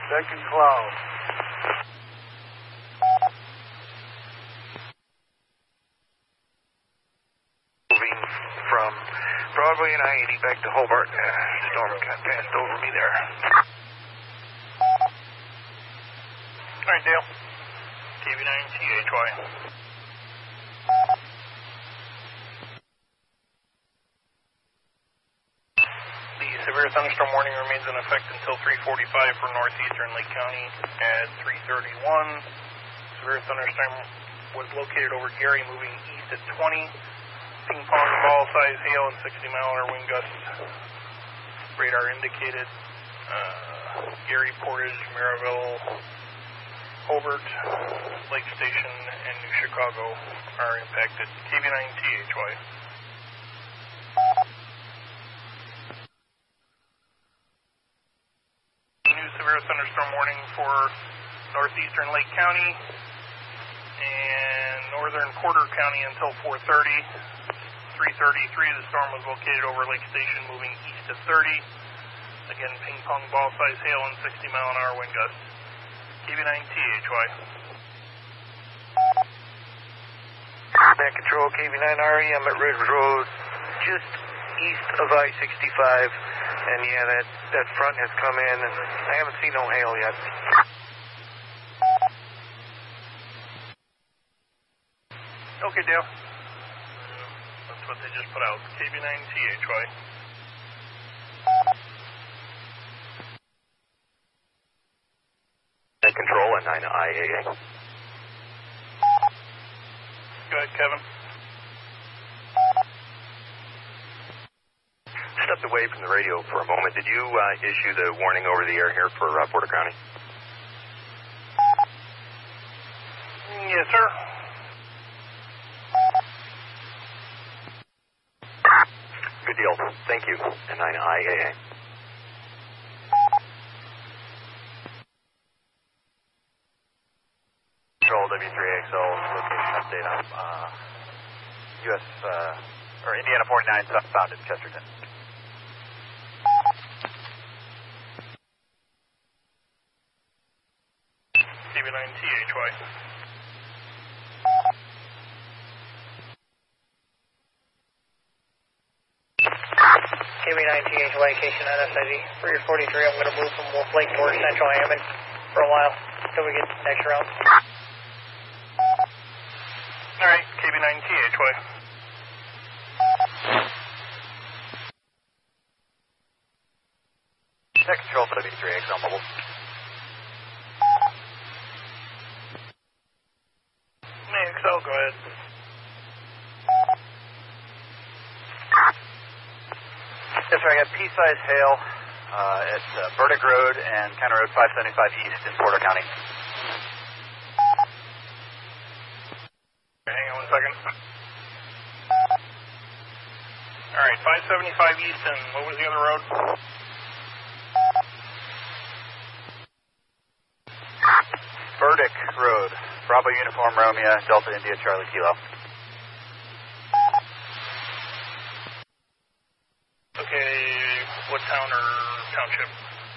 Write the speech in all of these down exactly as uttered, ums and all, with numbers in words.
Second cloud. Moving from Broadway and I eighty back to Hobart. Uh, storm got passed over me there. All right, Dale. K V nine T H Y. The severe thunderstorm warning remains in effect until three forty-five for northeastern Lake County at three thirty-one. Severe thunderstorm was located over Gary, moving east at twenty. Ping pong ball size hail and sixty mile an hour wind gusts. Radar indicated. Uh, Gary, Portage, Maryville, Hobart, Lake Station, and New Chicago are impacted. K V nine T H Y. New severe thunderstorm warning for northeastern Lake County and northern Porter County until four thirty. three thirty-three, the storm was located over Lake Station, moving east at thirty. Again, ping pong ball size hail and sixty mile an hour wind gusts. K V nine T H Y. Back control, K V nine R E, I'm at Ridge Road, just east of I sixty-five. And yeah, that, that front has come in, and I haven't seen no hail yet. Okay, Dale. That's what they just put out. K V nine T H Y. Control at nine I A A. Go ahead, Kevin. Stepped away from the radio for a moment. Did you uh, issue the warning over the air here for uh, Porter County? Yes, sir. Good deal. Thank you. And nine I A A. Control W three X L location update on uh, U S uh, or Indiana forty-nine southbound in Chesterton. K V nine T H Y. K V nine T H Y, Cation on S I D. For your forty-three, I'm going to move from Wolf Lake towards Central Hammond for a while until we get to the next round. All right, K V nine T H Y. Tech Control W three X L mobile. X L, go ahead. Yes, sir. I got pea-sized hail uh, at uh, Burdick Road and County Road five seventy-five East in Porter County. Hang on one second. All right, five seventy-five East and what was the other road? Burdick Road, Bravo Uniform Romeo, Delta India Charlie Kilo. Okay, what town or township?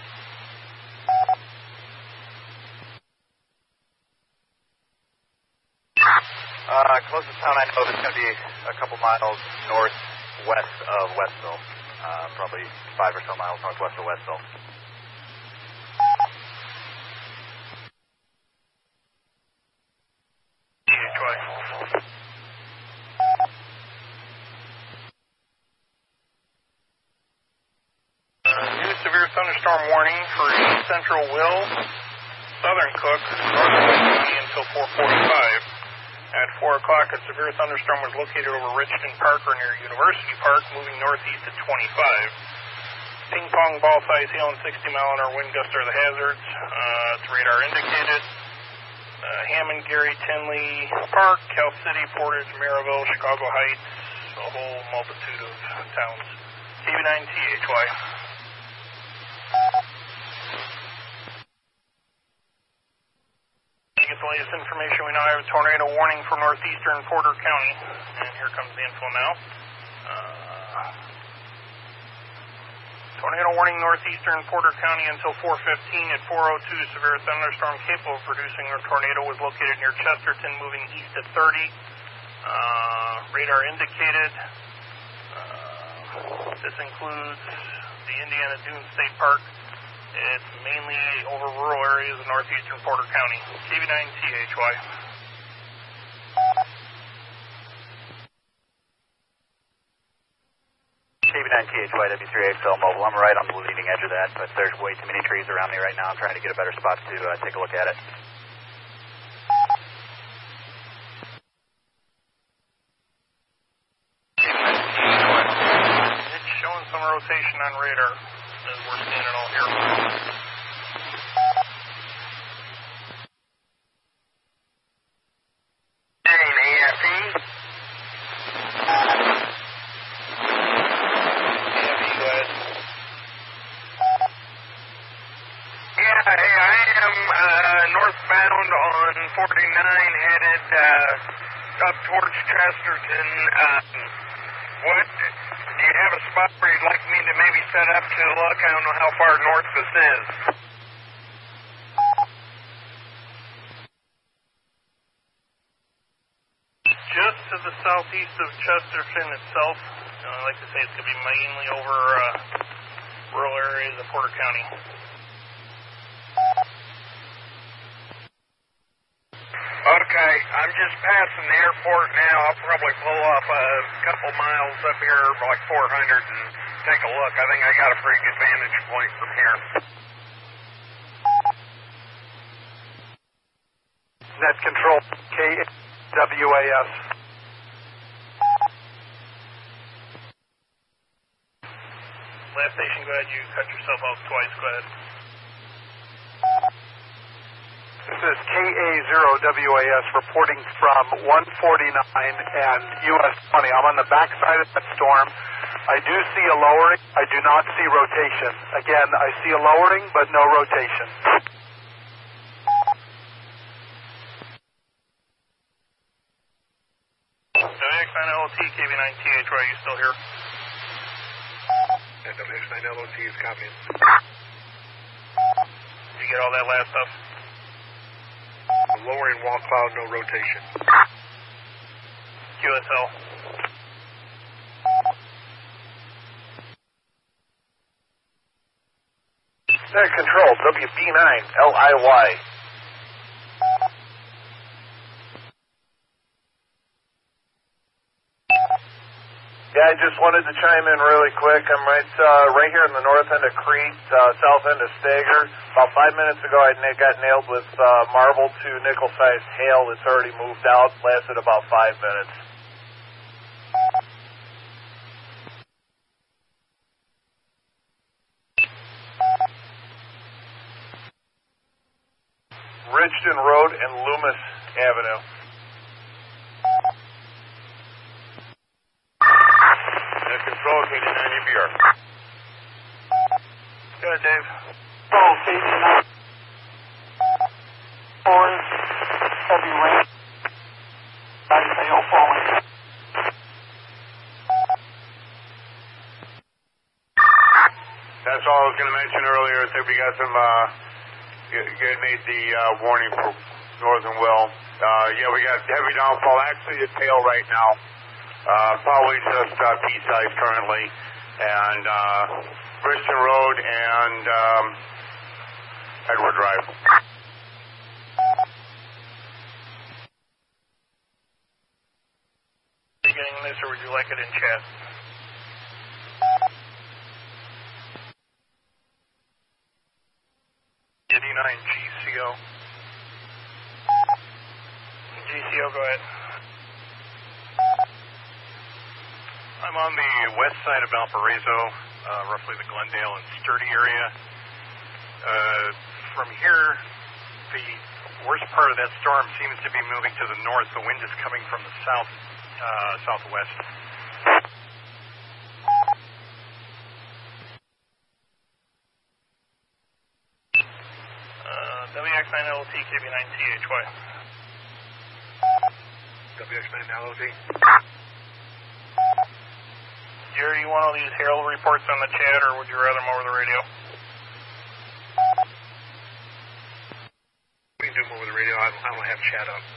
Uh, closest town I know is going to be a couple miles northwest of Westville. Uh, probably five or so miles northwest of Westville. T H Y. Uh, new severe thunderstorm warning for East Central Will, Southern Cook, Northern County until four forty-five. At four o'clock, a severe thunderstorm was located over Richton Park or near University Park, moving northeast at twenty-five. Ping pong ball size hail and sixty mile an hour wind gusts are the hazards. Uh, it's radar indicated. Uh, Hammond, Gary, Tinley Park, Cal City, Portage, Maryville, Chicago Heights, a whole multitude of towns. K V nine T H Y. To get the latest information, we now have a tornado warning for northeastern Porter County. And here comes the info now. Uh, Tornado warning northeastern Porter County until four fifteen at four oh two. Severe thunderstorm capable of producing a tornado was located near Chesterton, moving east at thirty. Uh, radar indicated. Uh, this includes the Indiana Dunes State Park. It's mainly over rural areas of northeastern Porter County. K V nine T H Y. K V nine T H Y W three X L mobile. I'm right on the leading edge of that, but there's way too many trees around me right now. I'm trying to get a better spot to uh, take a look at it. It's showing some rotation on radar as we're seeing it all here. Northbound on forty-nine, headed uh, up towards Chesterton. Um, what do you have a spot where you'd like me to maybe set up to look? I don't know how far north this is. Just to the southeast of Chesterton itself. Uh, I like to say it's going to be mainly over uh, rural areas of Porter County. Okay, I'm just passing the airport now. I'll probably pull off a couple miles up here, like four hundred, and take a look. I think I got a pretty good vantage point from here. Net control, K W A S. Last station, go ahead. You cut yourself off twice. Go ahead. This is K A zero W A S reporting from one forty-nine and U S twenty. I'm on the backside of that storm. I do see a lowering. I do not see rotation. Again, I see a lowering, but no rotation. W X nine L O T, K V nine T H, are you still here? W X nine L O T is copying. Did you get all that last stuff? Lowering wall cloud, no rotation. Q S L. Net control, W B nine L I Y. Yeah, I just wanted to chime in really quick. I'm right uh, right here in the north end of Crete, uh, south end of Stager. About five minutes ago, I na- got nailed with uh, marble to nickel-sized hail. It's already moved out. Lasted about five minutes. Ridgeton Road and Loomis Avenue. Net control, K V nine A B R. Go ahead, Dave. Oh, K V nine. Four, heavy rain. Body hail falling. That's all I was going to mention earlier. I think we got some, uh, you made the uh, warning for Northern Will. Uh, yeah, we got heavy downfall. Actually, it's hail right now. Uh, probably just uh, P-size currently. And uh, Christian Road and um, Edward Drive. Are you getting this, or would you like it in chat? eighty-nine G C O. G C O, go ahead. I'm on the west side of Valparaiso, uh, roughly the Glendale and Sturdy area. Uh, from here, the worst part of that storm seems to be moving to the north. The wind is coming from the south, uh, southwest. Uh, W X nine L O T, K V nine T H Y. W X nine L O T. K Jerry, you want all these hail reports on the chat, or would you rather them over the radio? We can do them over the radio. I don't, I don't have chat up.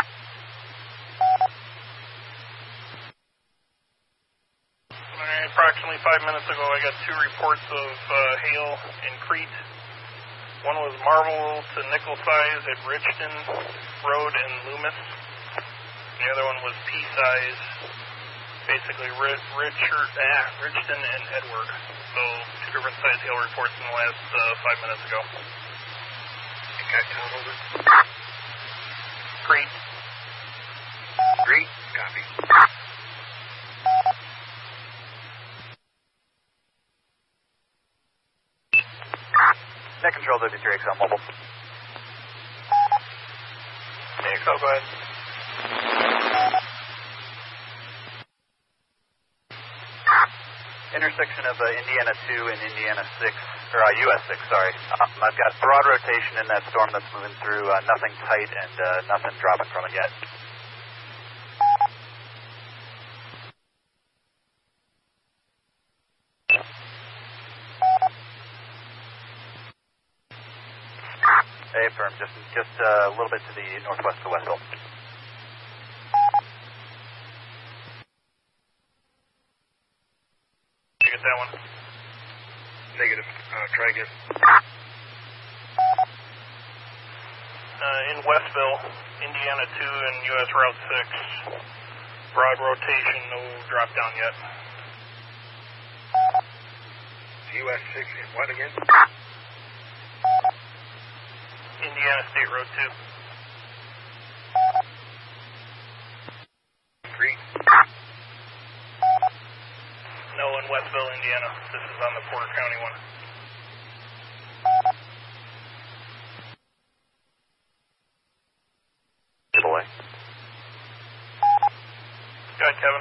All right, approximately five minutes ago, I got two reports of uh, hail in Crete. One was marble to nickel size at Richton Road in Loomis. The other one was pea-size, basically Rich, Richard, ah, Richton and Edward. So two different size hail reports in the last uh, five minutes ago. Okay, Tom, over. Great. Great, copy. Net control, this is your X L mobile. Hey, X L, go ahead. Intersection of uh, Indiana two and Indiana six, or uh, U S six, sorry. Um, I've got broad rotation in that storm that's moving through, uh, nothing tight and uh, nothing dropping from it yet. Hey, firm, just, just uh, a little bit to the northwest of Westville. You get that one? Negative. Uh, try again. Uh, in Westville, Indiana two and U S Route six. Broad rotation, no drop down yet. U S six and what again? Indiana State Road two. Three. No, in Westville, Indiana. This is on the Porter County one. Delay. Go ahead, Kevin.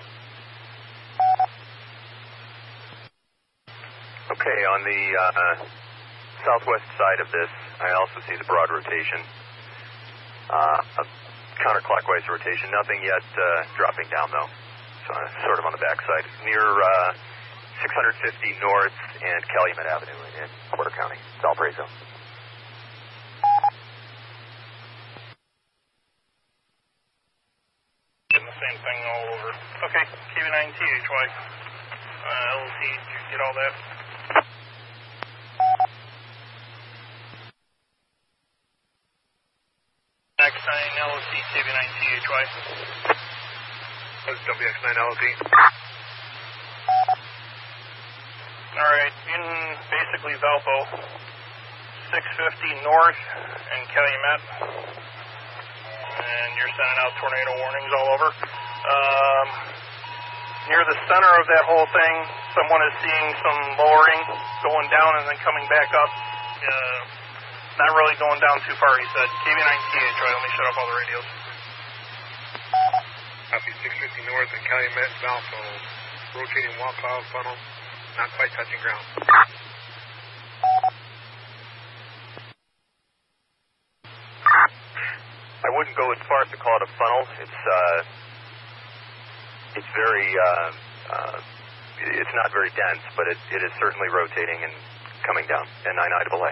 Okay, on the uh, southwest side of this, I also see the broad rotation, uh, a counterclockwise rotation. Nothing yet uh, dropping down, though. So uh, sort of on the backside, near uh, six fifty North and Calumet Avenue in Porter County, Valparaiso. Getting the same thing all over. Okay, K V nine T H Y. Uh, L T, did you get all that? X nine L O T, K V nine T H Y. That's W X nine L O T. Alright, in basically Valpo, six fifty North and Calumet. And you're sending out tornado warnings all over. Um, near the center of that whole thing, someone is seeing some lowering, going down and then coming back up. Uh, not really going down too far, he said. K V nine T H Y, let me shut off all the radios. Copy six fifty North and Calumet, Valpo. Rotating wall cloud funnel, not quite touching ground. I wouldn't go as far as to call it a funnel. It's uh, it's very uh, uh, it's not very dense, but it, it is certainly rotating and coming down. And nine I double A.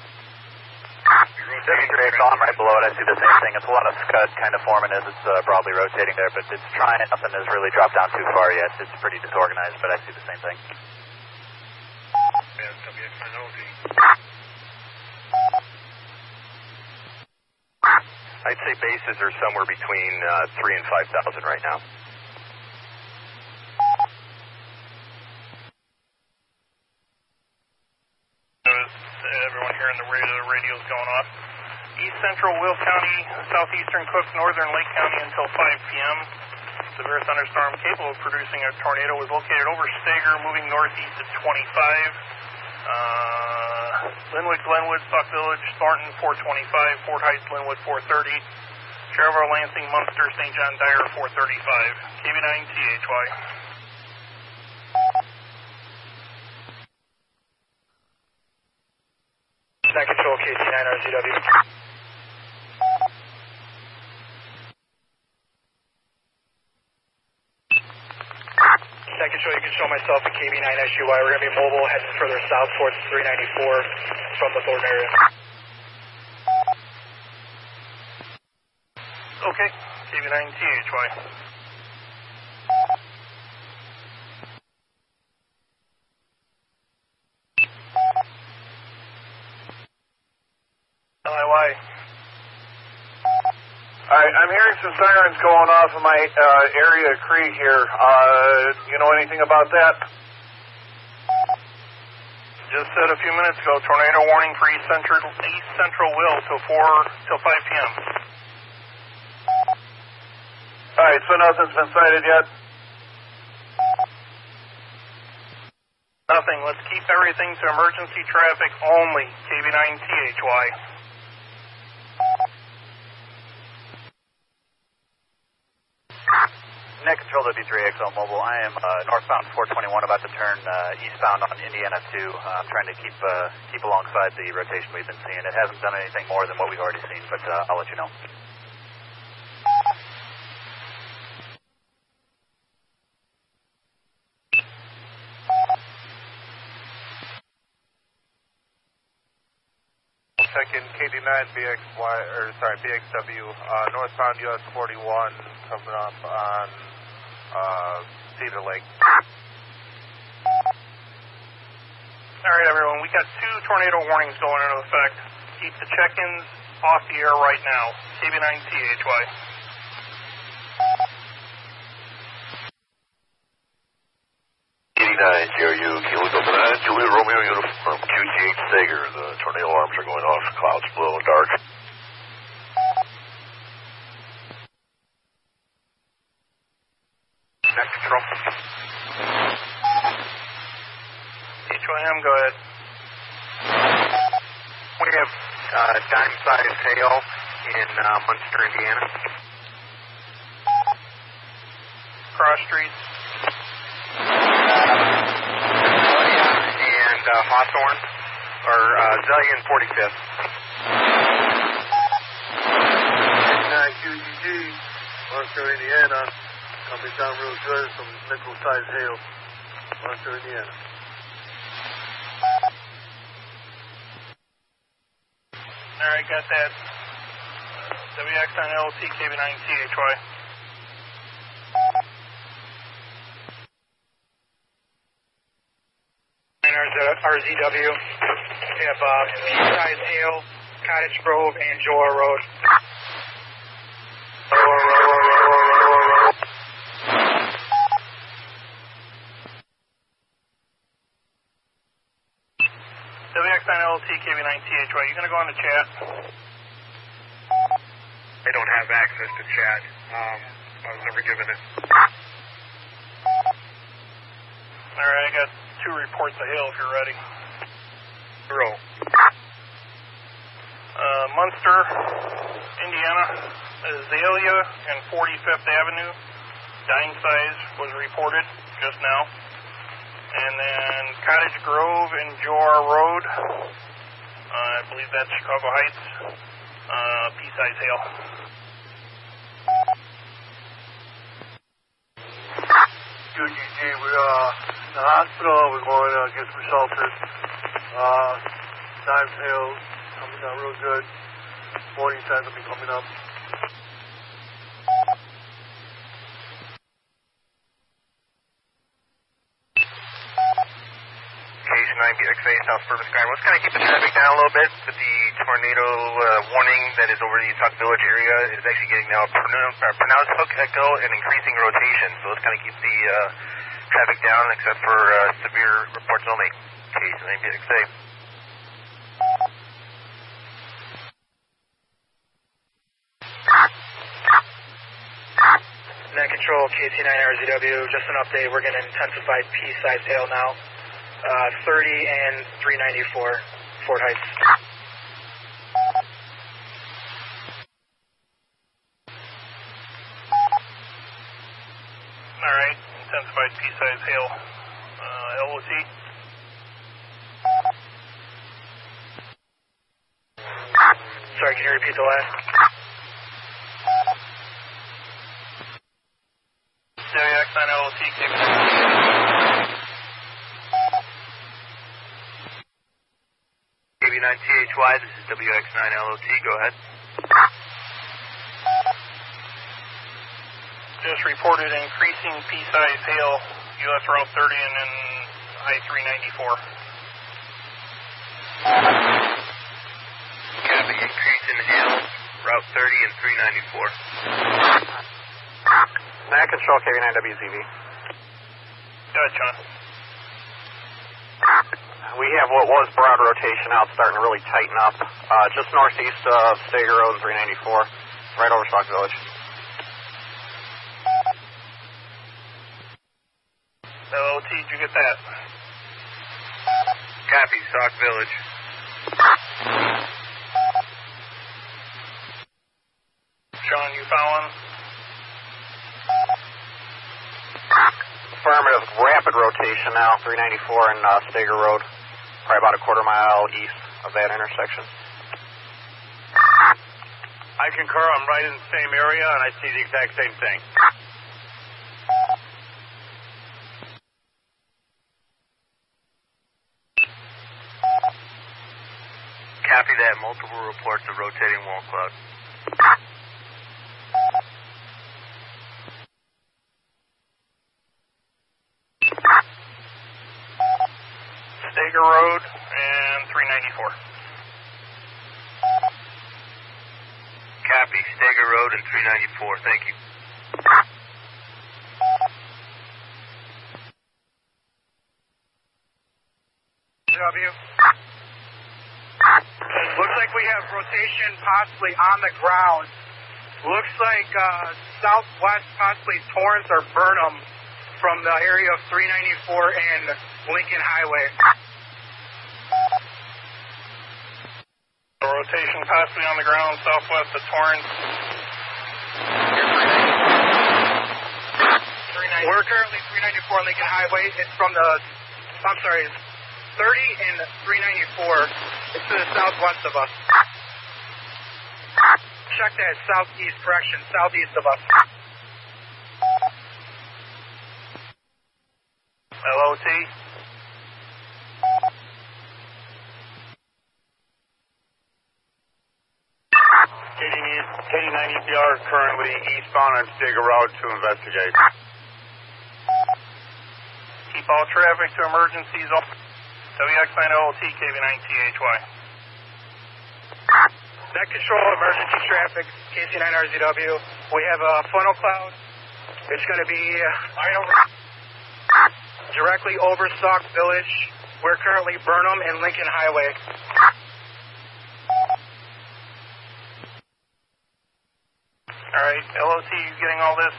W three X on right below it, I see the same thing. It's a lot of scud kind of forming as it's uh, broadly rotating there, but it's trying. Nothing has really dropped down too far yet. It's pretty disorganized, but I see the same thing. Yeah, W X nine L O T. I'd say bases are somewhere between uh, three and five thousand right now. Everyone hearing the radio, the radio's going off. East Central Will County, southeastern Cook, northern Lake County until five p.m. Severe thunderstorm capable of producing a tornado was located over Stager, moving northeast at twenty-five. Uh, Linwood, Glenwood, Buck Village, Thornton, four twenty-five. Fort Heights, Linwood, four thirty. Cherville, Lansing, Munster, Saint John, Dyer, four thirty-five. K V nine T H Y. Net control, K T nine R Z W. Net Control, you can show myself at K B nine S U Y. We're going to be mobile, heading further south towards three ninety-four from the Thornton area. Okay, K B nine T H Y. L I Y. Alright, I'm hearing some sirens going off in my uh, area Cree here. Uh, you know anything about that? Just said a few minutes ago, tornado warning for East Central, East Central Will till four till five p m. Alright, so nothing's been sighted yet? Nothing. Let's keep everything to emergency traffic only. K B nine T H Y. Net Control W three X L Mobile. I am uh, northbound four twenty-one, about to turn uh, eastbound on Indiana two. Uh, I'm trying to keep uh, keep alongside the rotation we've been seeing. It hasn't done anything more than what we've already seen, but uh, I'll let you know. Second, K D nine B X Y, or sorry, B X W, uh, northbound U S forty-one, coming up on uh, Cedar Lake. All right, everyone. We got two tornado warnings going into effect. Keep the check-ins off the air right now. K B nine T H Y. eighty-nine, J R U, Kilo Delta nine, Juliet Romeo Uniform, Q T H Sager. The tornado alarms are going off, clouds below and dark. Net Control. H Y M, go ahead. We have uh, dime-sized hail in uh, Munster, Indiana. Cross Street. And uh, Hawthorne, or uh, Zelia and forty-fifth. nine Q G G, Munster, Indiana, coming down real good, some nickel-sized hail, Munster, Indiana. All right, got that. Uh, W X nine L T, K B nine T H Y. R Z W. We have uh, Eastside Hail, Cottage Grove, and Joa Road. W X nine L T, K B nine T H Y. You going to go on the chat? I don't have access to chat. Um, I was never given it. All right, I got two reports of hail if you're ready. Roll. Uh, Munster, Indiana, Azalea and forty-fifth Avenue, dime size was reported just now. And then Cottage Grove and Joar Road, uh, I believe that's Chicago Heights, uh, pea-size hail. Q G G, we are in the hospital, we're going to get some shelter. Uh, time hail coming down real good. Morning time will be coming up. nine B X A, South Suburban Sky. Let's kind of keep the traffic down a little bit, but the tornado uh, warning that is over the Sauk Village area is actually getting now pronounced, uh, pronounced hook echo and increasing rotation. So let's kind of keep the uh, traffic down, except for uh, severe reports only. Case nine B X A. Net Control, K T nine R Z W. Just an update. We're getting intensified pea-sized hail now. Uh, thirty and three ninety-four, Fort Heights. All right, intensified pea-size hail. Uh, L O T. Sorry, can you repeat the last? W X nine L O T, K B nine. nine T H Y, this is W X nine L O T, go ahead. Just reported increasing pea-size hail, U S Route thirty and then I three ninety-four. Copy, increase in hail, Route thirty and three ninety-four. Nav Control, K V nine W Z V. Good, John. We have what was broad rotation out starting to really tighten up. Uh, just northeast of Stager Road and three ninety-four, right over Stock Village. L O T, did you get that? Copy, Stock Village. Sean, you following? Affirmative, rapid rotation now, three ninety-four and uh, Stager Road, probably about a quarter mile east of that intersection. I concur. I'm right in the same area, and I see the exact same thing. Copy that, multiple reports of rotating wall cloud. Stager Road and three ninety-four. Copy, Stager Road and three ninety-four, thank you. W. Looks like we have rotation possibly on the ground. Looks like uh, southwest, possibly Torrance or Burnham from the area of three ninety-four and Lincoln Highway. Rotation possibly on the ground southwest of Torrance. We're currently three ninety-four Lincoln Highway. It's from the, I'm sorry, thirty and three ninety-four. It's to the southwest of us. Check that southeast, correction, southeast of us. L O T. K D nine E P R currently eastbound on Stager Road to investigate. Keep all traffic to emergencies. W X nine L O T, K V nine T H Y. Net control, emergency traffic, K C nine R Z W. We have a funnel cloud. It's going to be right over, directly over Sauk Village. We're currently Burnham and Lincoln Highway. All right, L O T, you getting all this?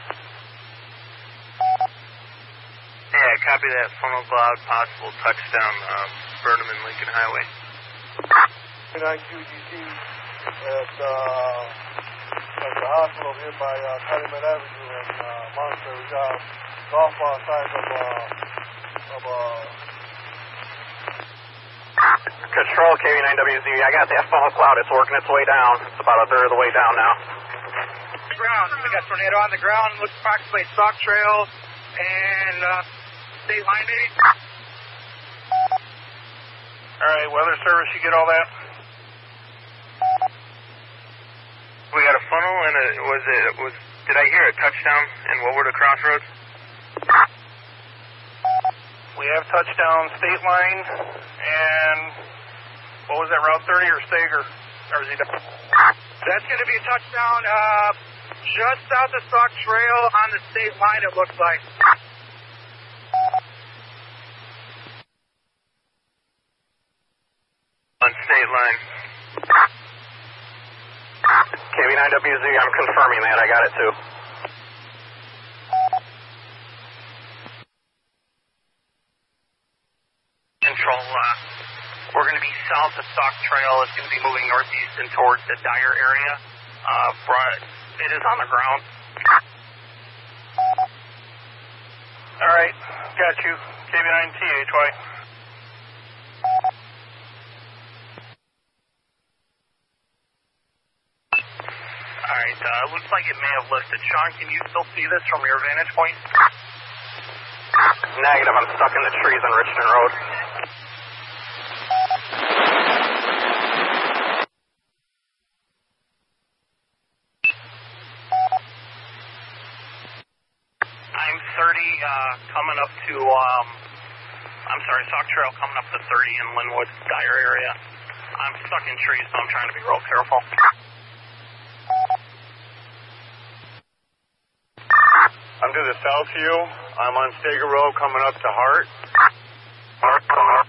Yeah, copy that, funnel cloud, possible touchdown, um, Burnham and Lincoln Highway. nine Q G T at, uh, at the hospital here by uh, Pettyman Avenue and uh, Monster. We got golf ball size of, uh, of, uh, Control, K V nine W Z. I got that funnel cloud. It's working its way down. It's about a third of the way down now. Ground. We got tornado on the ground. Looks approximately Sauk Trail and uh, state line, maybe. All right, weather service, you get all that? We got a funnel and a, was it, was, did I hear a touchdown in Woodward Crossroads? We have touchdown state line and what was that, Route thirty or Stager? Or is he done? That's going to be a touchdown uh, just south of Sauk Trail on the state line, it looks like. On state line. K V nine W Z, I'm confirming that. I got it too. Control, uh, we're going to be south of Sauk Trail. It's going to be moving northeast and towards the Dyer area. Uh, it is on the ground. All right, got you. K V nine T H Y. All right, uh, looks like it may have listed. Sean, can you still see this from your vantage point? Negative. I'm stuck in the trees on Richmond Road. thirty uh, coming up to, um, I'm sorry, Sauk Trail coming up to thirty in Linwood, Dyer area. I'm stuck in trees, so I'm trying to be real careful. I'm to the south of you. I'm on Steger Road coming up to Hart. Hart, Hart.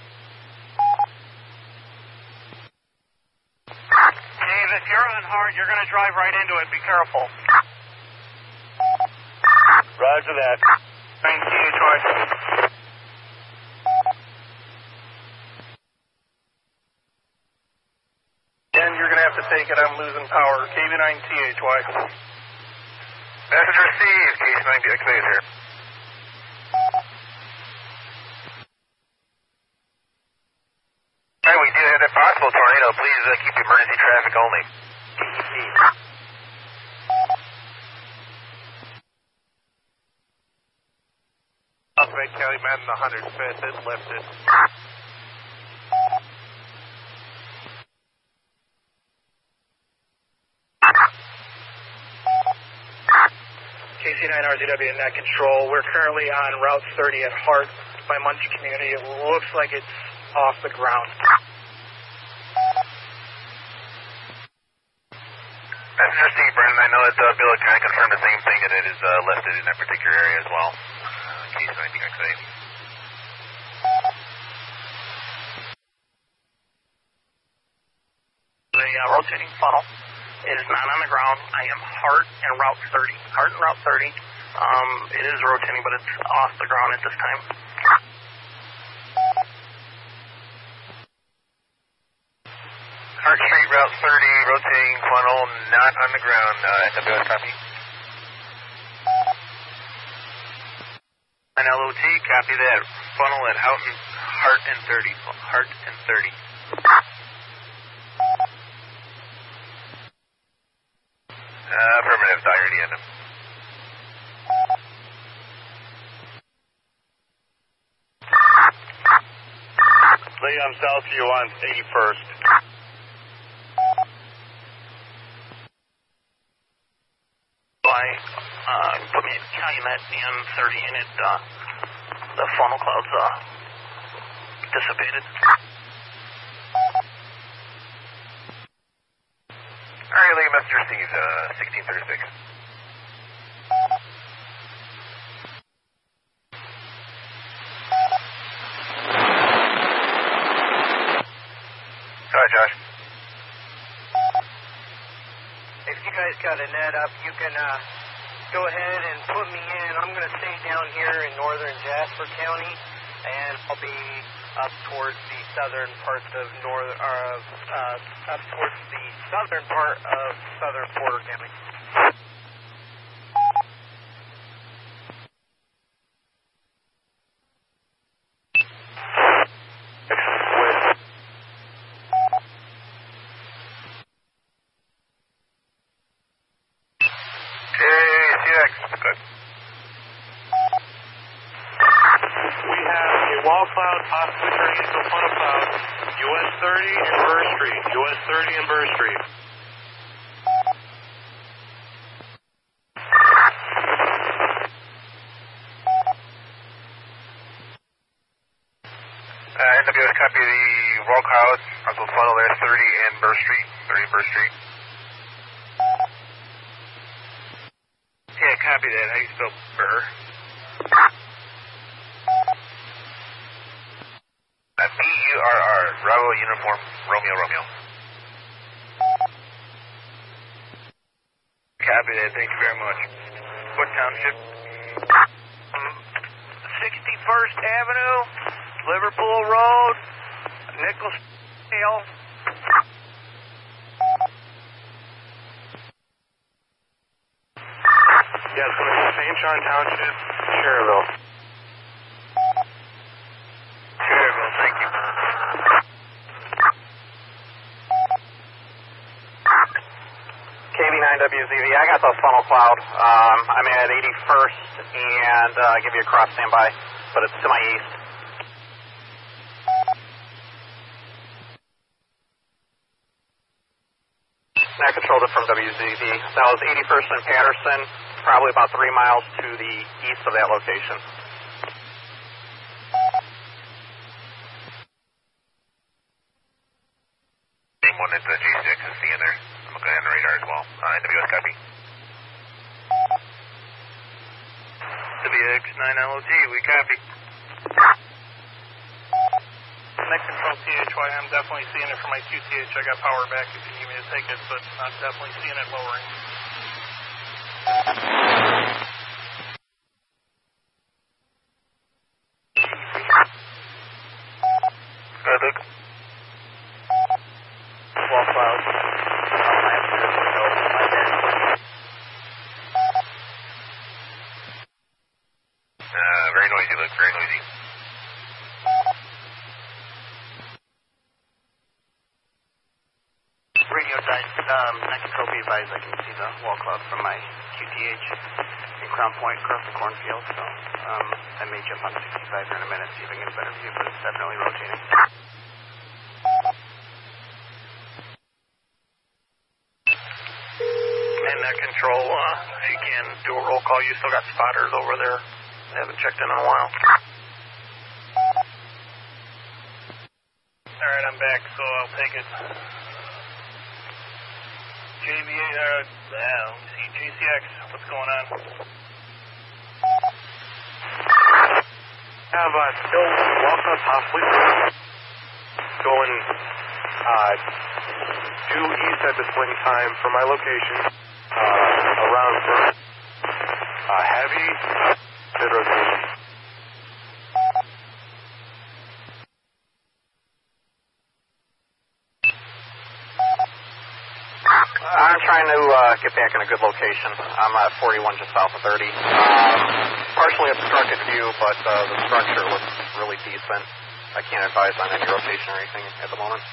Dave, if you're on Hart, you're going to drive right into it. Be careful. Roger that. nine T H Y. And you're going to have to take it. I'm losing power. K V nine T H Y. Message received. Case nine X A is here. Alright, we do have a possible tornado. Please uh, keep emergency traffic only. South Bay County, Madden one hundred fifth, it lifted. K C nine R Z W net control. We're currently on Route thirty at Hart by Muncie Community. It looks like it's off the ground. Messenger Steve, Brennan, I know that uh, Bill kind of confirmed the same thing, that it is uh, lifted in that particular area as well. Uh, Case nine X A. The uh, rotating funnel is not on the ground. I am Hart and Route thirty. Hart and Route thirty. Um, it is rotating, but it's off the ground at this time. Hart Street, Route thirty, rotating funnel, not on the ground. Uh, N W S copy. An L O T, copy that. Funnel at Houghton, Hart and thirty. Hart and thirty. Uh, affirmative, Dyer, Indiana. Lee, I'm south of you on eighty-first. By uh, put me in Calumet and thirty in it, uh, the funnel clouds uh, dissipated. Alright, Lee, Messenger Steve, uh, sixteen thirty-six. Sorry, Josh. If you guys got a net up, you can uh, go ahead and put me in. I'm going to stay down here in northern Jasper County, and I'll be up towards the southern parts of northern, uh, uh, up towards the southern part of southern Porter County. Possibly turning into a funnel cloud. U S thirty and Burr Street. U S thirty and Burr Street. Uh, N W S copy the roll cloud. Also funnel there, thirty and Burr Street. thirty and Burr Street. Yeah, copy that. How you spell Burr? Uh, B U R R, Bravo Uniform Romeo Romeo. Copy that. Thank you very much. What township? Um, sixty-first Avenue, Liverpool Road, Nichols Hill. Yeah, it's going to be Saint John Township, Cherville. Cherville, thank you. K V nine W Z V, I got the funnel cloud. Um, I'm at eighty-first and uh, give you a cross standby, but it's to my east. I controlled it from W Z V. That was eighty-first and Patterson. probably about three miles to the east of that location. Same one at the G six is seeing there. I'm looking at the radar as well. Uh, W S copy. W X nine L O G, we copy. Next control T H Y, I'm definitely seeing it from my Q T H. I got power back if you need me to take it, but I'm definitely seeing it lowering. Good, Luke. Wall cloud. Uh, very noisy, Luke, very noisy. Radio died. Um, I can be advised I can see the wall cloud from my Q T H in Crown Point across the cornfield, so um, I may jump on sixty-five here in a minute, see if I can get a better view, but it's definitely rotating. And that control, uh, if you can do a roll call, you still got spotters over there. I haven't checked in in a while. Alright, I'm back, so I'll take it. J V A, uh, yeah, let me see, J C X, what's going on? Have uh, still walking up possibly going uh, due east at this point in time from my location uh, around for uh, heavy mid rotation. I'm trying to uh, get back in a good location. I'm at forty-one just south of thirty. Um, partially obstructed view, but uh, the structure looks really decent. I can't advise on any rotation or anything at the moment.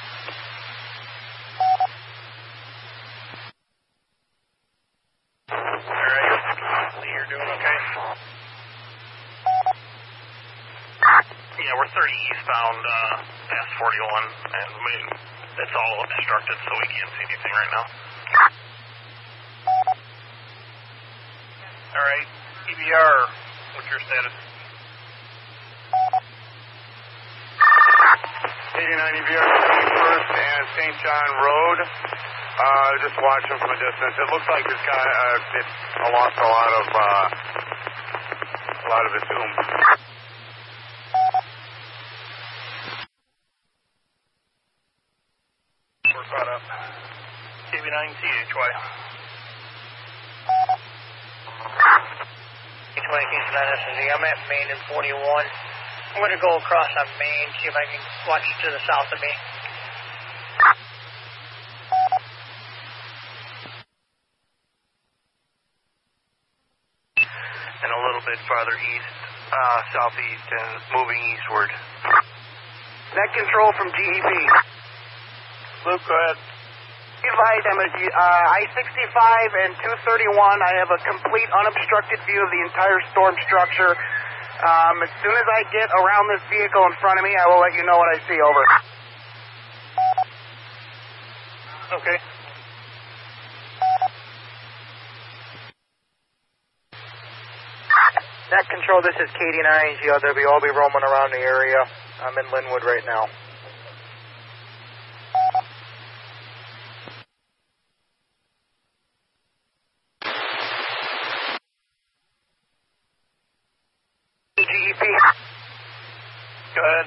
Alright, Lee, you're doing okay? Yeah, we're thirty eastbound, uh, past forty-one, and we, it's all obstructed, so we can't see anything right now. Alright, E B R, what's your status? eighty-nine E B R, twenty-first and Saint John Road. Uh, just watching from a distance. It looks like it's got, uh, it's lost a lot of, uh, a lot of its zoom. We're caught up. K B nine T H Y. H Y Kingston nine S Z. I'm at Main and forty-one. I'm going to go across on Main, see if I can watch to the south of me. And a little bit farther east, uh, southeast, and moving eastward. Net control from G E P. Luke, go ahead. Advise, I'm at uh, I sixty-five and two thirty-one. I have a complete unobstructed view of the entire storm structure. Um, as soon as I get around this vehicle in front of me, I will let you know what I see. Over. Okay. Net control, this is K D nine G L W. I'll be roaming around the area. I'm in Linwood right now. G E P. Go ahead.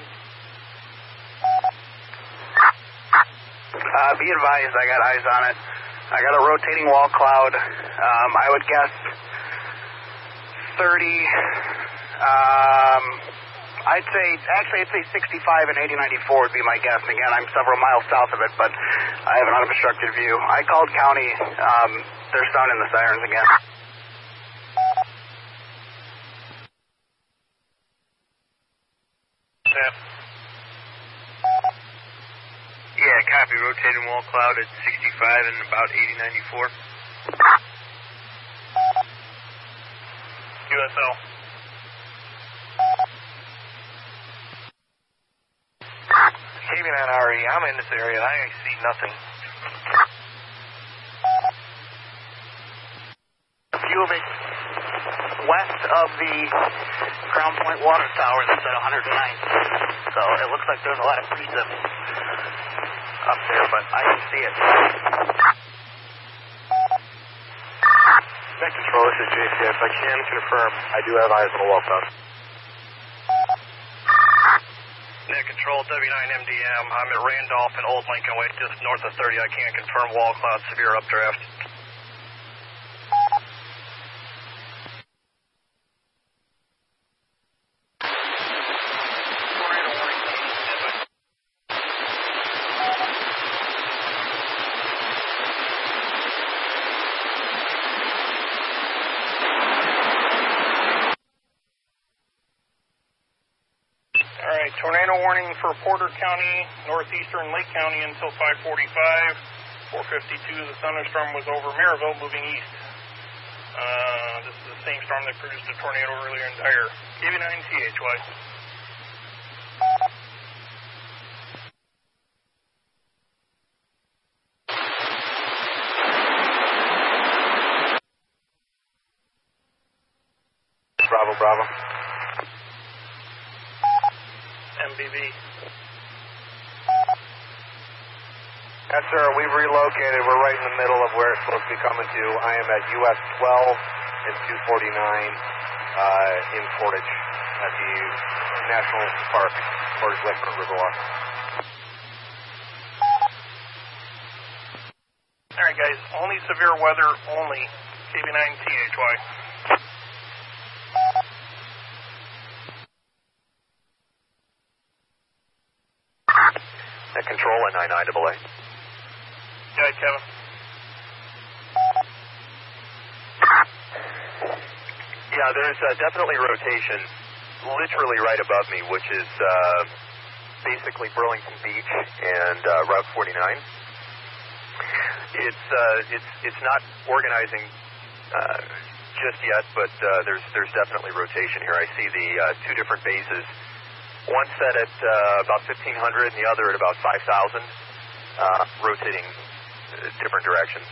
Uh, be advised, I got eyes on it. I got a rotating wall cloud. Um, I would guess thirty, um, I'd say, actually I'd say sixty-five and eighty ninety-four would be my guess. And again, I'm several miles south of it, but I have an unobstructed view. I called county. Um, they're sounding the sirens again. Yeah, copy. Rotating wall cloud at sixty-five and about eighty ninety-four. U S L. K B nine R E, I'm in this area and I see nothing. View of it of the Crown Point water tower that's at one hundred ninth. So it looks like there's a lot of precip up there, but I can see it. Net Control, this is J C S. I can confirm I do have eyes on the wall post. Net Control, W nine M D M. I'm at Randolph and Old Lincoln Way, just north of thirty. I can't confirm wall cloud, severe updraft. Tornado warning for Porter County, northeastern Lake County until five forty-five. four fifty-two, the thunderstorm was over Maryville, moving east. Uh, this is the same storm that produced a tornado earlier in Dyer. K V nine T H Y. Bravo, Bravo. M B B. Yes, sir. We've relocated. We're right in the middle of where it's supposed to be coming to. I am at U S twelve and two forty-nine uh, in Portage at the National Park, Portage Lakefront Riverwalk. All right, guys. Only severe weather only. K V nine T H Y. Net Control, N nine nine double A. Go ahead, Kevin. Yeah, there's uh, definitely rotation literally right above me, which is uh, basically Burlington Beach and uh, Route forty-nine. It's uh, it's it's not organizing uh, just yet, but uh, there's there's definitely rotation here. I see the uh, two different bases. One set at uh, about fifteen hundred and the other at about five thousand, uh, rotating uh, different directions.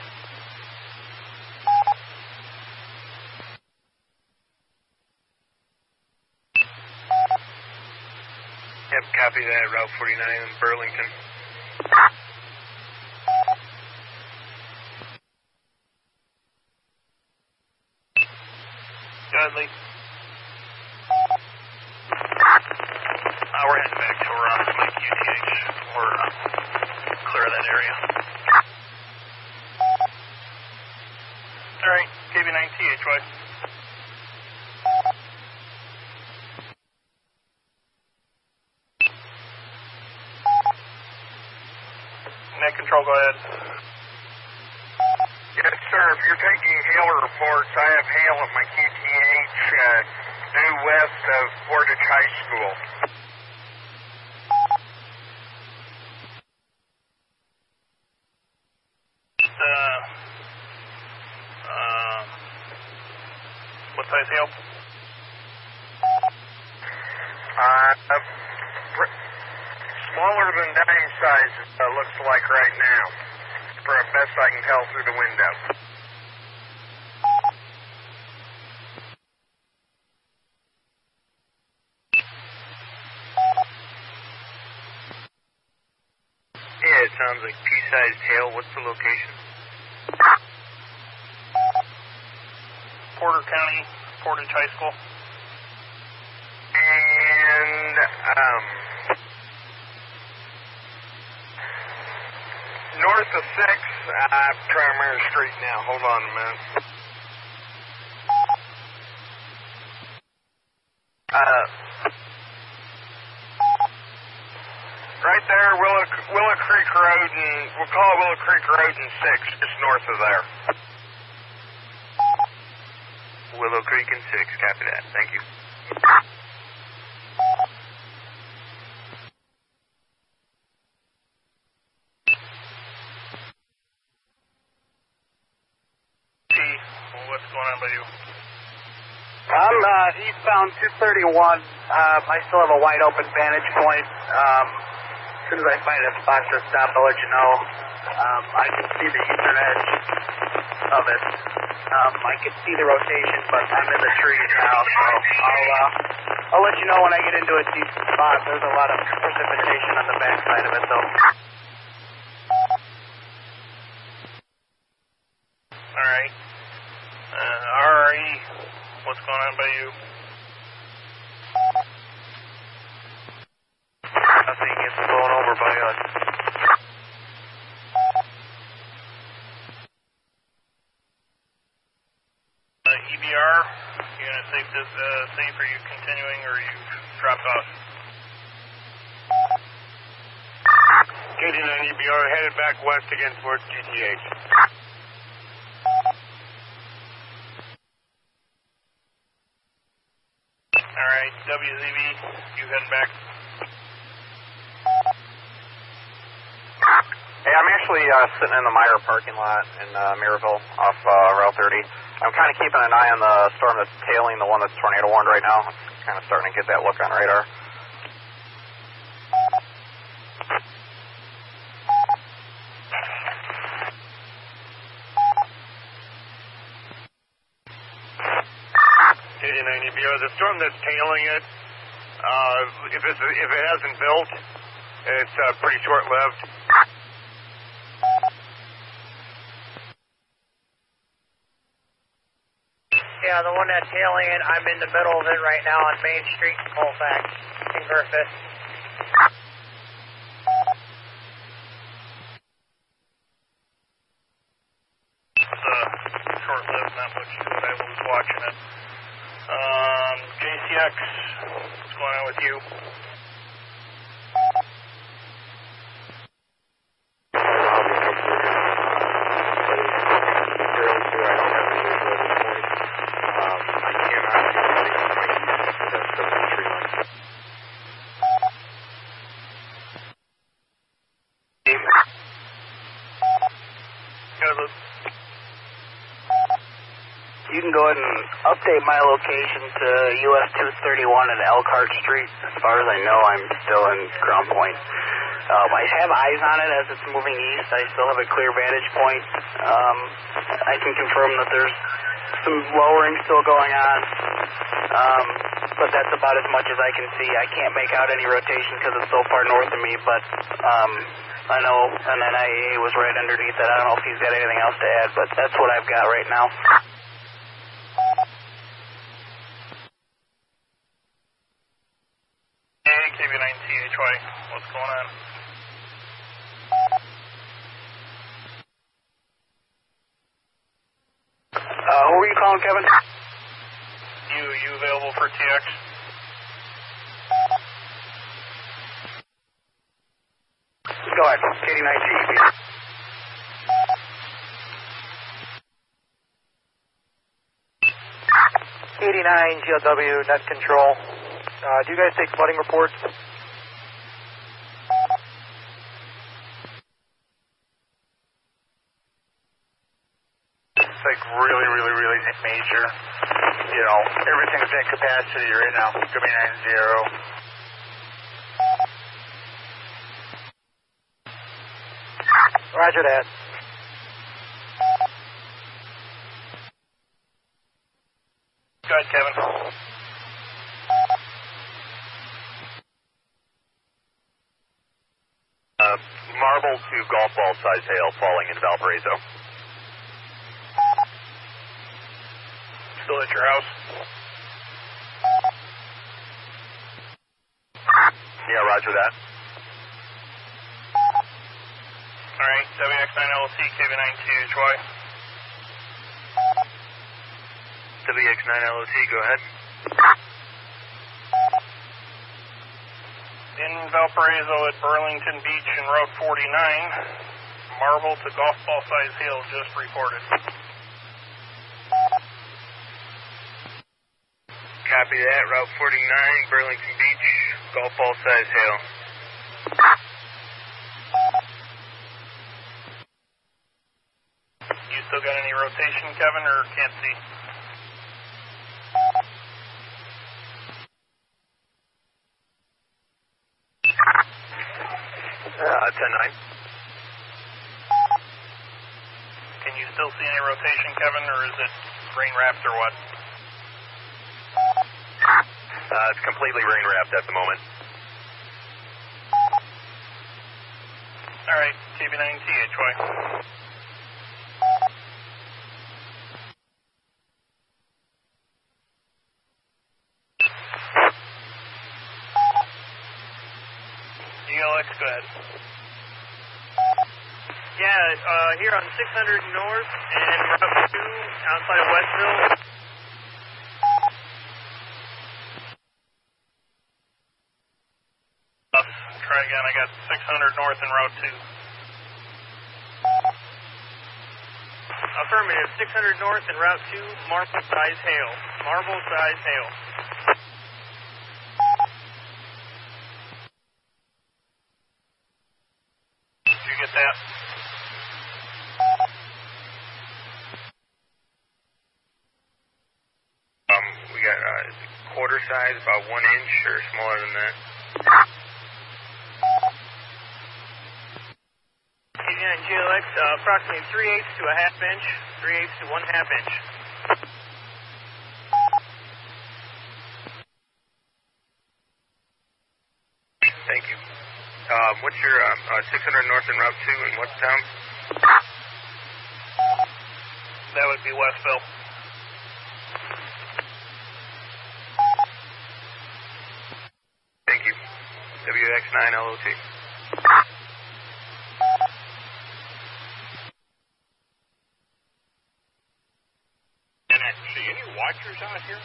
Yep, copy that, Route forty-nine in Burlington. Dudley. Uh, we're heading back to uh, Mike U T H. We're uh, clear of that area. All right, K V nine T H Y. Net Control, go ahead. Yes, sir. If you're taking hail reports, I have hail at my Q T H uh, due west of Portage High School. Uh, uh, what size hail? Uh, smaller than dime size, it uh, looks like right now, for the best I can tell through the window. Yeah, it sounds like pea-sized hail. What's the location? Porter County, Portage High School. And, um... north of six, uh, Primary Street now. Hold on a minute. Uh, right there, Willow, Willow Creek Road, and we'll call it Willow Creek Road and six, just north of there. Willow Creek and six, copy that. Thank you. What's going on by you? I'm uh, eastbound two thirty-one. Um, I still have a wide open vantage point. Um, as soon as I find a spot to stop, I'll let you know. Um, I can see the eastern edge of it. Um, I could see the rotation, but I'm in the trees now, so I'll, uh, I'll let you know when I get into a deep spot. There's a lot of precipitation on the backside of it, though. All right. Uh, R R E, what's going on by you? Nothing is blown over by us. Uh, E B R, you gonna safe this, uh, safe, are you continuing or you dropped off? K D nine E B R headed back west again towards G T H. Alright, W Z V, you heading back? Hey, I'm actually uh, sitting in the Meyer parking lot in uh, Maryville off uh, Route thirty. I'm kind of keeping an eye on the storm that's tailing the one that's tornado warned right now. It's kind of starting to get that look on radar. K D nine E B R, the storm that's tailing it, uh, if, it's, if it hasn't built, it's uh, pretty short-lived. Yeah, the one that's tailing it, I'm in the middle of it right now on Main Street in Colfax, in Griffith. It's uh, short-lived, not much to it. I was watching it. Um, J C X, what's going on with you? You can go ahead and update my location to U S two thirty-one at Elkhart Street. As far as I know, I'm still in Crown Point. Um, I have eyes on it as it's moving east. I still have a clear vantage point. Um, I can confirm that there's some lowering still going on, um, but that's about as much as I can see. I can't make out any rotation because it's so far north of me, but um, I know an N I A was right underneath it. I don't know if he's got anything else to add, but that's what I've got right now. Hey, K B nine T H Y, what's going on? Uh, who are you calling, Kevin? You, you available for T X? Go ahead, K D nine T E B. eighty-nine G L W, net control. Uh, do you guys take flooding reports? It's like really, really, really major. You know, everything's at capacity right now. Give me nine zero. Roger that. Go ahead, Kevin. Uh, marble to golf ball size hail falling in Valparaiso. Still at your house? Yeah, roger that. Alright, W X nine L O T, K B nine T H Y. W X nine L O T, go ahead. In Valparaiso at Burlington Beach and Route forty-nine, marble to golf ball size hail just reported. Copy that, Route forty-nine, Burlington Beach, golf ball size hail. You still got any rotation, Kevin, or can't see? Uh, ten nine. Can you still see any rotation, Kevin, or is it rain wrapped or what? Uh, it's completely rain wrapped at the moment. All right, K B nine T H Y. D L X, go ahead. Yeah, uh, here on six hundred North and Route two outside of Westville. Try again, I got six hundred North and Route two. Affirmative, six hundred North and Route two, marble size hail. Marble size hail. Did you get that? Um, we got uh, quarter size, about one inch or smaller than that. K B nine G L X, uh, approximately three eighths to a half inch, three eighths to one half inch. Thank you. Um, what's your um, uh, six hundred North and Route two and what town? That would be Westville. Thank you. W X nine L O T. And actually, any watchers out here?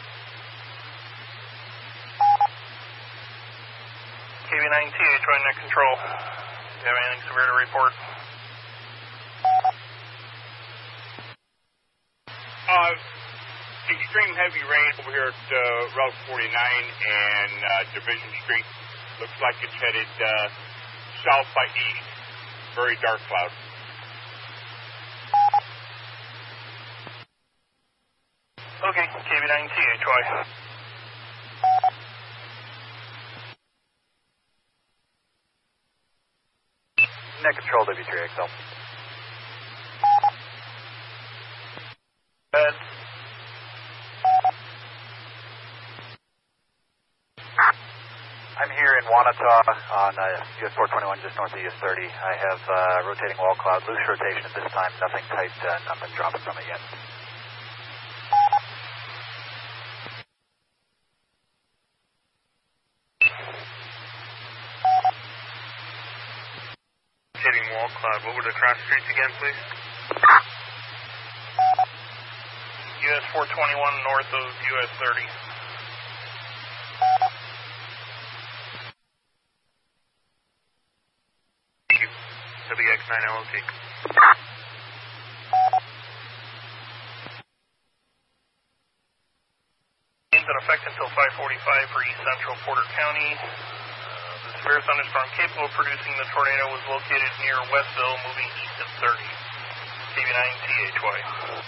K B nine T H Y, net control. Do you have anything severe to report? Uh, extreme heavy rain over here at uh, Route forty-nine and uh, Division Street. Looks like it's headed uh, south by east. Very dark cloud. Okay, K B nine T H Y. Net control, W three X L. Bed. I'm here in Wanata on uh, U S four twenty-one, just north of U S thirty. I have uh, rotating wall cloud, loose rotation at this time, nothing tight, uh, nothing dropping from it yet. Hitting wall cloud. What were the cross streets again, please? U S four twenty-one north of U S thirty. Thank you. W X nine L O T. Rains in effect until five forty-five for East Central Porter County. Uh, the severe thunderstorm capable of producing the tornado was located near Westville, moving east at thirty. K B nine T H Y.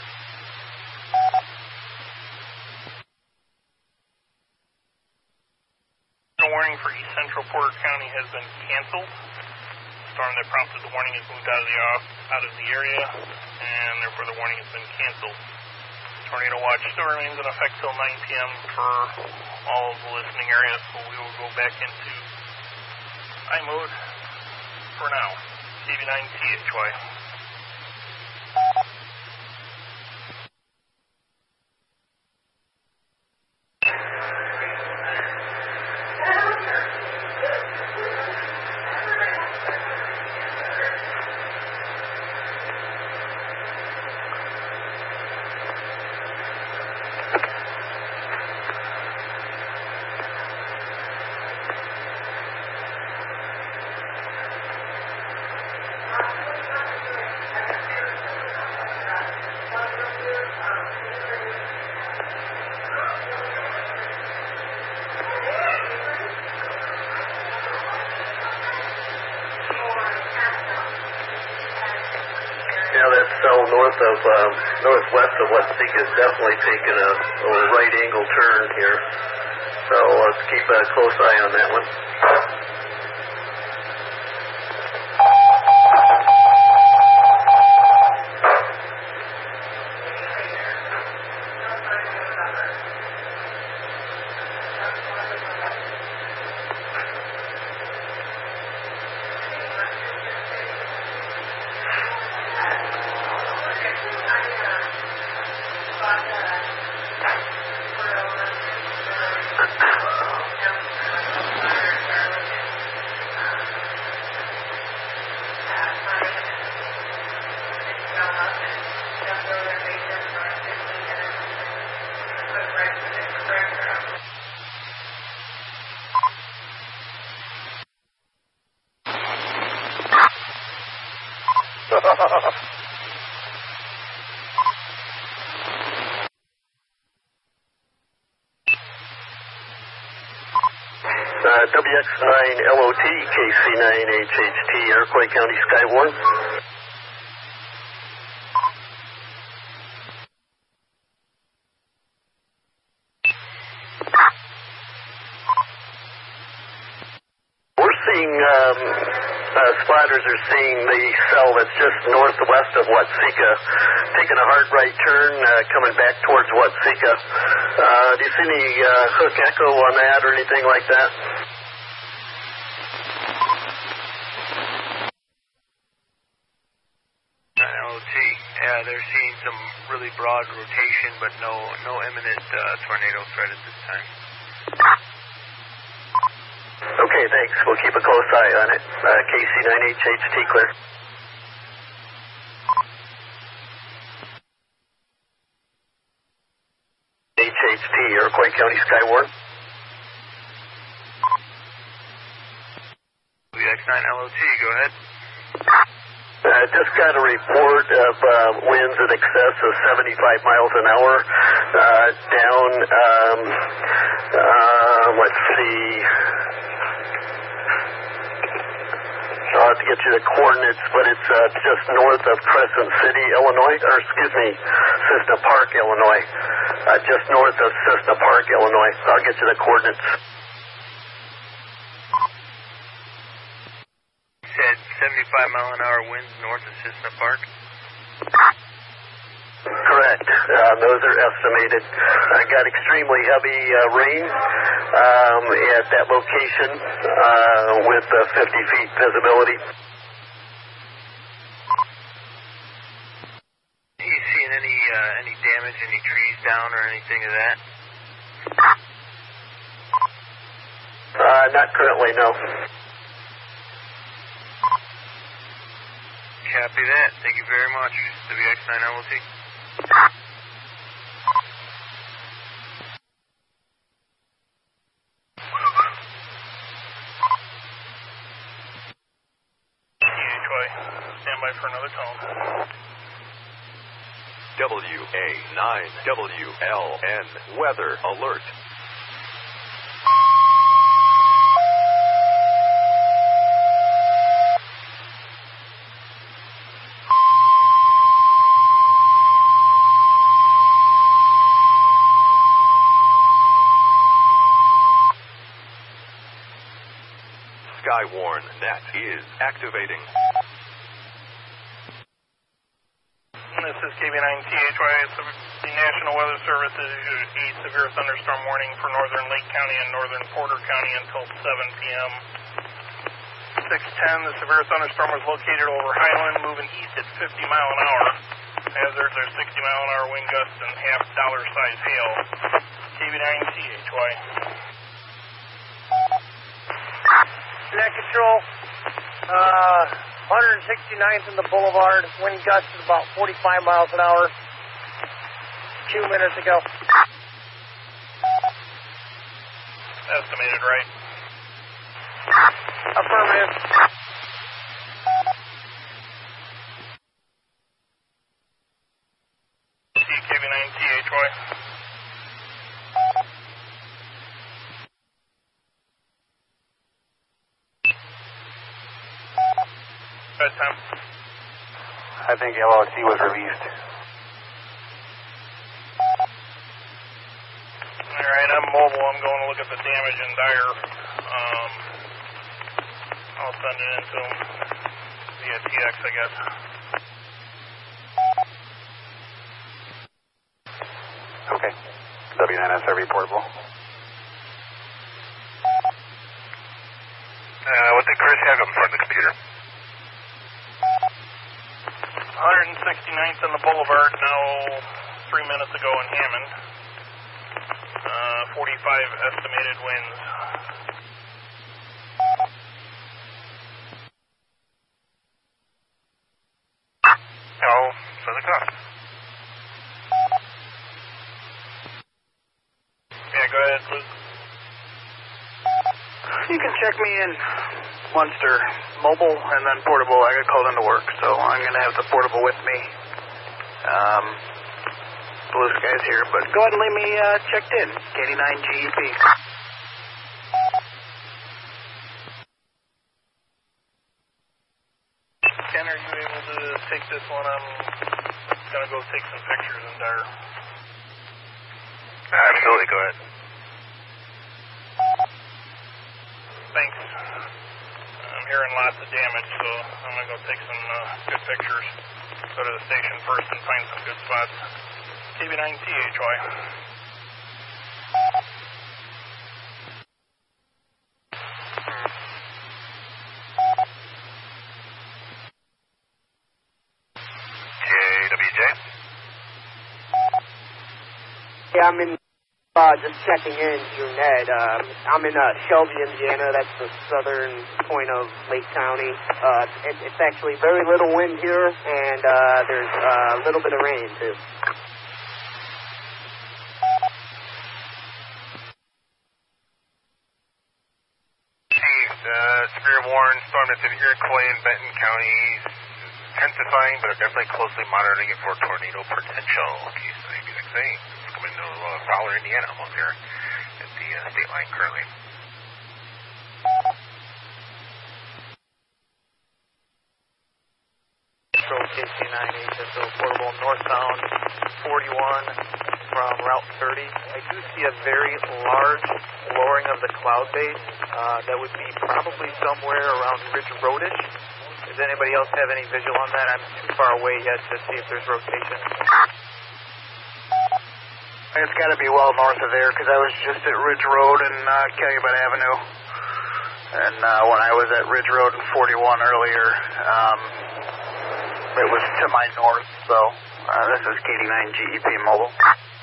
The warning for East Central Porter County has been canceled. The storm that prompted the warning has moved out of the off, out of the area, and therefore the warning has been canceled. Tornado watch still remains in effect till nine p m for all of the listening areas, but we will go back into I mode for now. K B nine T H Y. Yeah, that cell north of, um, northwest of Westique is definitely taking a, a right angle turn here. So let's keep a close eye on that one. W X nine L O T, K C nine H H T, Iroquois County Skywarn. We're seeing, um, uh, spotters are seeing the cell that's just northwest of Watseka, taking a hard right turn, uh, coming back towards Watseka. Uh, do you see any uh, hook echo on that or anything like that? L O T, yeah, they're seeing some really broad rotation, but no no imminent uh, tornado threat at this time. Okay, thanks. We'll keep a close eye on it. Uh, K C nine H H T clear. H H T, Iroquois County Skywarn. W X nine L O T, go ahead. Uh, just got a report of uh, winds in excess of seventy-five miles an hour uh, down, um, uh, let's see, I'll have to get you the coordinates, but it's uh, just north of Crescent City, Illinois, or excuse me, Cessna Park, Illinois, uh, just north of Cessna Park, Illinois. I'll get you the coordinates. Said seventy-five mile an hour winds north of Cessna Park. Correct. Uh, those are estimated. I got extremely heavy uh, rain um, at that location uh, with uh, fifty feet visibility. Are you seeing any uh, any damage, any trees down or anything of that? Uh, not currently, no. Copy that. Thank you very much. W X nine L O T. Stand by for another tone. W A nine W L N Weather Alert. Skywarn net is activating. This is K B nine T H Y. It's the National Weather Service has issued a severe thunderstorm warning for northern Lake County and northern Porter County until seven p m six ten, the severe thunderstorm was located over Highland, moving east at fifty mile an hour. Hazards are sixty mile an hour wind gusts and half dollar size hail. K B nine T H Y. Net control, uh, one sixty-ninth in the Boulevard. Wind gust is about forty-five miles an hour. Two minutes ago. Estimated, right? Affirmative. K B nine T H Y. Bedtime. I think L O T was released. Alright, I'm mobile. I'm going to look at the damage in Dyer. Um, I'll send it in to him via T X, I guess. Okay. W nine S R reportable. Uh, what did Chris have in front of the computer? one sixty-ninth on the Boulevard, now three minutes ago in Hammond. Uh, forty-five estimated winds. Oh, Southern Cook. Yeah, go ahead, Luke. You can check me in Munster, mobile and then portable. I got called into work, so I'm going to have the portable with me. Um, blue skies here, but go ahead and leave me uh, checked in. K D nine G E P. like this one, I'm going to go take some pictures in there. Absolutely, go ahead. Thanks. I'm hearing lots of damage, so I'm going to go take some uh, good pictures. Go to the station first and find some good spots. K B nine T H Y. J W J? Yeah, I'm in, uh, just checking in through Ned. Uh, I'm in uh, Shelby, Indiana. That's the southern point of Lake County. Uh, it, it's actually very little wind here, and uh, there's uh, a little bit of rain, too. Chief, uh, severe warn, storm that's in Iroquois and Benton counties, intensifying, but definitely closely monitoring it for tornado potential. Case A B X A. It's coming to uh, Fowler, Indiana. I'm up here at the uh, state line currently. Control K C nine H S O portable northbound forty-one from Route thirty. I do see a very large lowering of the cloud base. Uh, that would be probably somewhere around Ridge Roadish. Does anybody else have any visual on that? I'm too far away yet to see if there's rotation. It's got to be well north of there because I was just at Ridge Road and uh, Calumet Avenue. And uh, when I was at Ridge Road and forty-one earlier, um, it was to my north. So uh, this is K D nine G E P Mobile.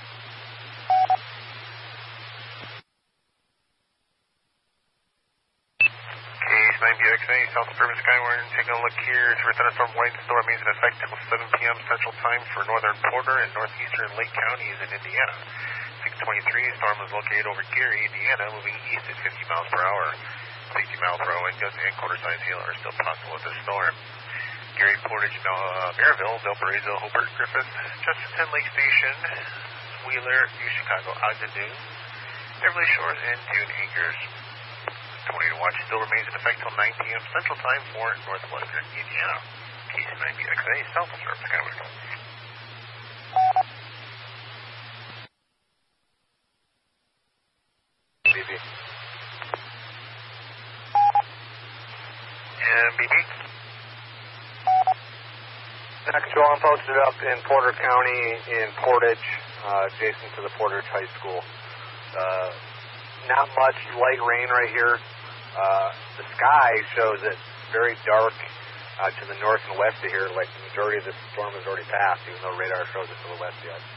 Case nine B X A, South Suburban Skyward, taking a look here. It's a thunderstorm warning. The storm remains in effect until seven p.m. Central Time for northern Porter and northeastern Lake counties in Indiana. six twenty-three, storm is located over Gary, Indiana, moving east at fifty miles per hour. sixty mile per hour wind gusts and quarter-size hail are still possible with this storm. Gary, Portage, uh, Maryville, Valparaiso, Hobart, Griffith, Chesterton Lake Station, Wheeler, New Chicago, Ogden, Beverly Shores, and Dune Acres. Tornado watch still remains in effect until nine p.m. Central Time for northwestern Indiana. Case nine B X A, South Suburban Skyward. B B. And B B. Actual, I'm posted up in Porter County in Portage, uh, adjacent to the Portage High School. Uh, not much light rain right here. Uh, the sky shows it very dark uh, to the north and west of here, like the majority of this storm has already passed, even though radar shows it to the west yet.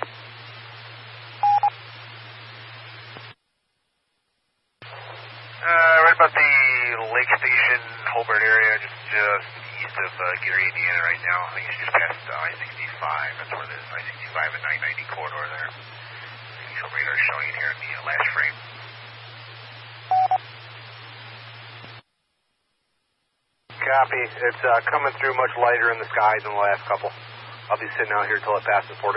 Uh, right about the Lake Station, Hobart area, just just east of uh, Gary, Indiana right now. I think it's just past uh, I sixty-five. That's where it is, I sixty-five and nine ninety corridor there. Initial radar showing here in the uh, last frame. Copy. It's uh, coming through much lighter in the sky than the last couple. I'll be sitting out here till it passes Portage.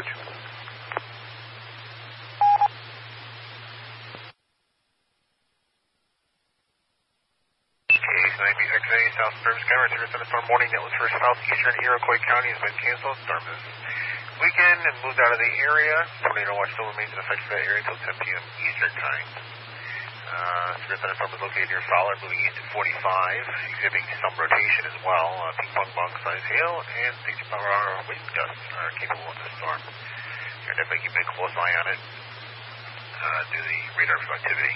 Case nine B X A, South Suburban Skyward, severe thunderstorm warning that was for southeastern Iroquois County has been canceled. Storm this weekend and moved out of the area. Tornado watch still remains in effect for that area until ten p.m. Eastern Time. Uh, severe thunderstorm is located near Fowler, moving east at forty-five, exhibiting some rotation as well. Uh, ping pong bong size hail and sixty mile per hour wind gusts are capable of this storm. You're definitely keeping a close eye on it uh, due to the radar activity.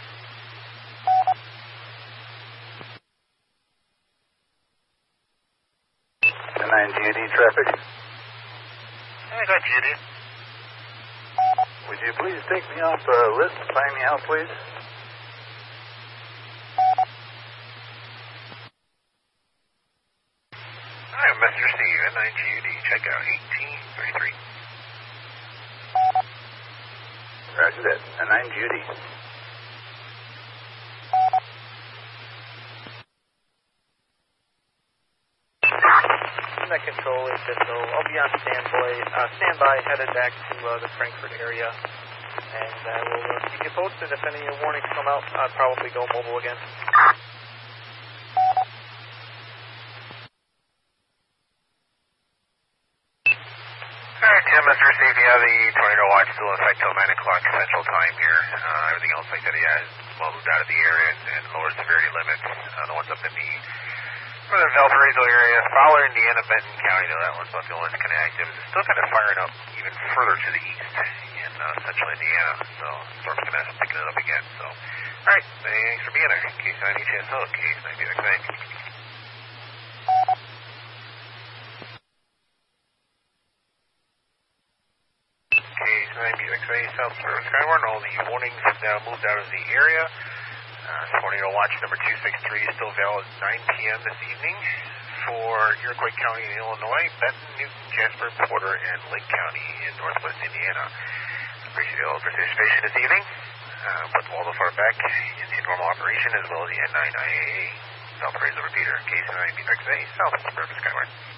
nine G D traffic. I got G D. Would you please take me off the list and sign me out, please? I am Messenger Steve at nine G D. Check out eighteen thirty-three. Roger that. A nine G D. Control H S O. I'll be on standby, uh, standby headed back to uh, the Frankfurt area, and I uh, will uh, keep you posted if any warnings come out. I'll probably go mobile again. Yeah, Mister Steve, yeah, the tornado watch still in effect till nine o'clock Central Time here. Uh, everything else, like that, yeah, is well moved out of the area and, and lower severity limits. Uh, the ones up in the northern Valparaiso area, Fowler, Indiana, Benton County, though, that one's about the only one that's kind of active. It's still kind of firing up even further to the east in uh, central Indiana, so storm's kind of picking it up again. So, all right, thanks for being there. Case nine H S O, case nine B X A. Case nine B X A, South Suburban Skyward, all the warnings have now moved out of the area. Uh, tornado watch number two six three is still valid nine p.m. this evening for Iroquois County in Illinois, Benton, Newton, Jasper, Porter, and Lake County in northwest Indiana. Appreciate all the participation this evening. Uh, put Waldorf back into normal operation as well as the N nine I A A Valparaiso repeater, case nine B X A, South Suburban Skyward.